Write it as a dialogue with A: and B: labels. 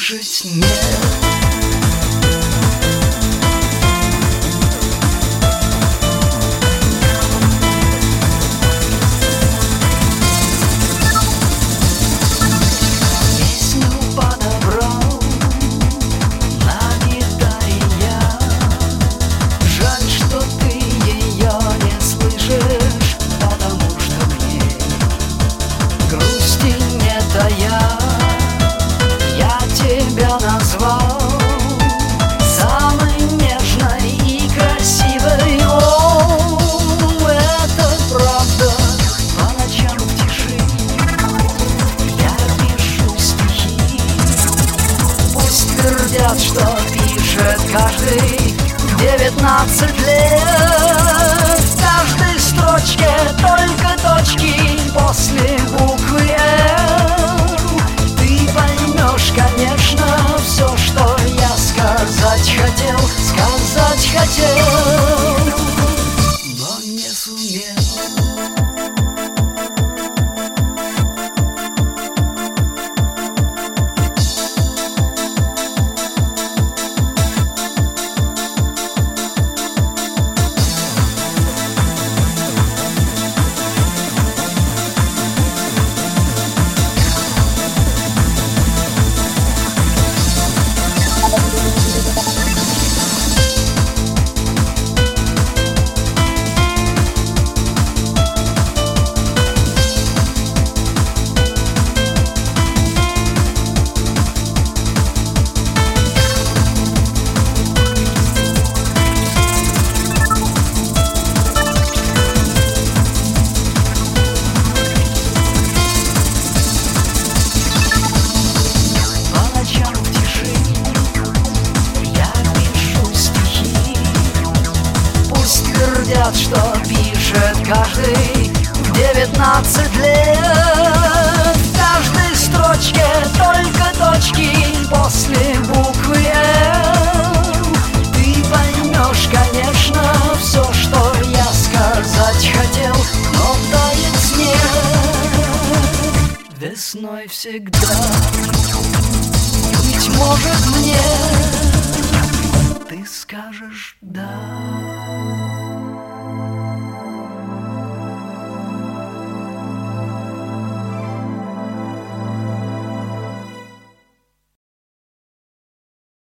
A: выжить нет. Я тебя назвал самой нежной и красивой. О, это правда. По ночам в тиши я пишу стихи. Пусть твердят, что пишет каждый 19 лет. В каждой строчке только точки после буквы «Л». Ты поймешь, конечно, все, что я сказать хотел, но не сумел. Что пишет каждый в 19 лет. В каждой строчке только точки после буквы «Л». Ты поймешь, конечно, все, что я сказать хотел, но тает снег весной всегда.